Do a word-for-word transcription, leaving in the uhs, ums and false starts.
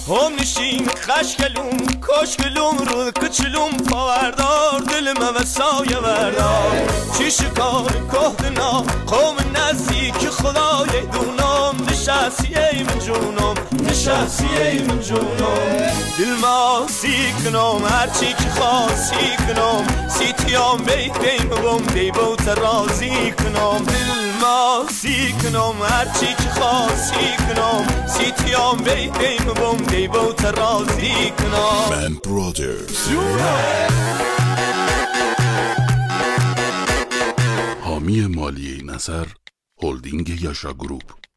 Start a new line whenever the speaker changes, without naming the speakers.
هم نشین خشگلوم کشگلوم رو کچلوم پاوردار دلم و سایه وردار چی شکار کهدنا قوم نزدیک خدای دونم نشستی ای من جونم نشستی ای من جونم دل ما سیکنم هرچی که خواستی کنم سیتیام بیت بیم بوم دیبو ترازی کنم دل ما سیکنم هرچی که خواستی کنم سیتیام بیت بیم بوم دیبو ترازی کنم
من برادرز حامی مالی نصر هلدینگ یاشا گروپ